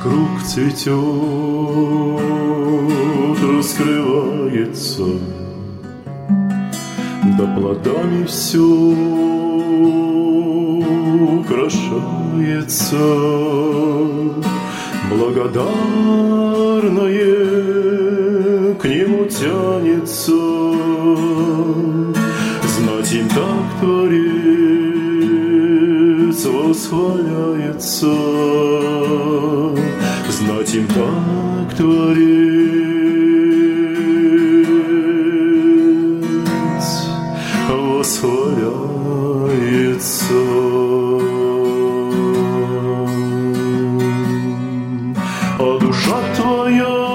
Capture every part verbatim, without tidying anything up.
вокруг цветет, раскрывается, да плодами все украшается. Благодарное к нему тянется, знать им так Творец восхваляется, знать им так Творец восхваляется. А душа твоя,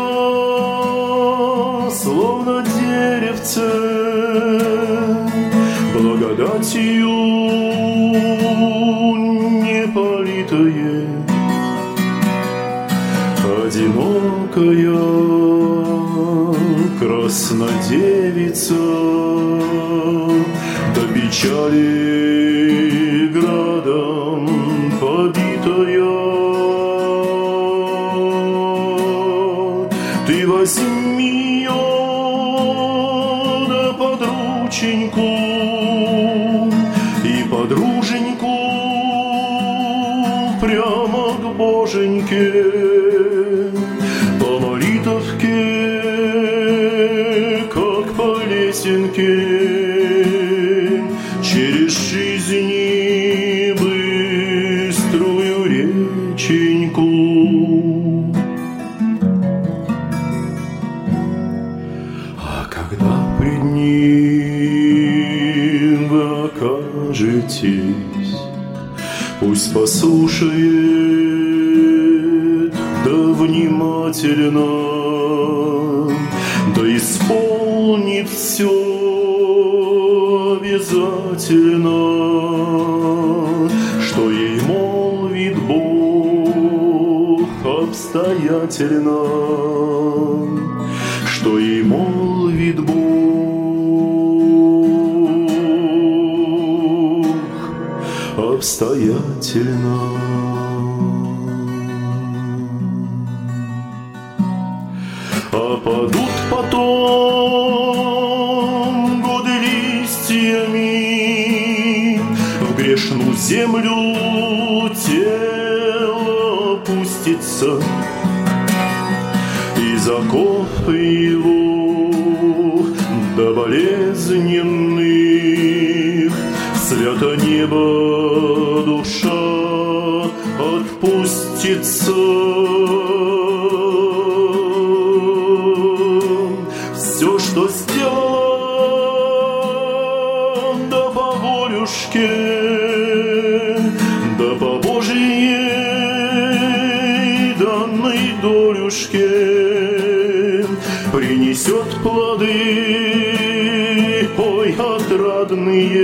словно деревце, благодатью не политое, одинокая краснодевица, до печали градом побитая. Ты возьми ее да подрученьку и подруженьку прямо к Боженьке, по молитовке, как по лесенке, через жизни быструю реченьку. Когда пред ним вы окажетесь, пусть послушает, да внимательно, да исполнит все обязательно, что ей молвит Бог обстоятельно, что ей молвит Бог обстоятельно. А падут потом годы листьями, в грешную землю тело опустится, из оков его до болезненных свято небо душа отпустится. Все, что сделал, да по волюшке, да по Божьей данной долюшке, принесет плоды, ой, отрадные,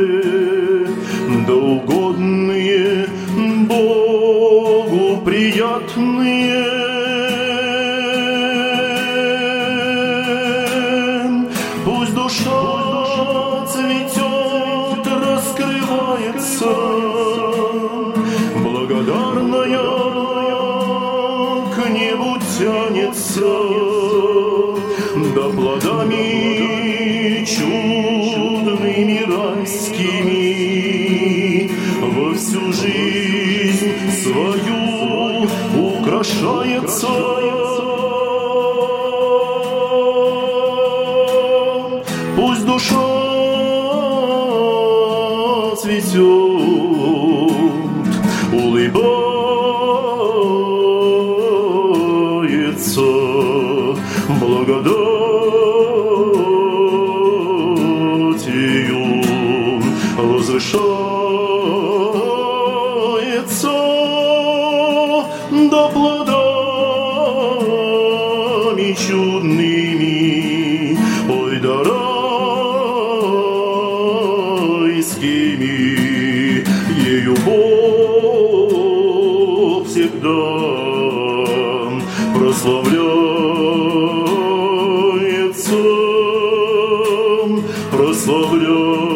да угодные Богу приятные. Пусть душа цветет, раскрывается, благодарная к небу тянется, да плодами чудными райскими во всю жизнь свою украшается. Пусть душа цветет, улыбается, благодатью возвышается, да плодами чудными, ой, да райскими, ею Бог всегда прославляется, прославляется.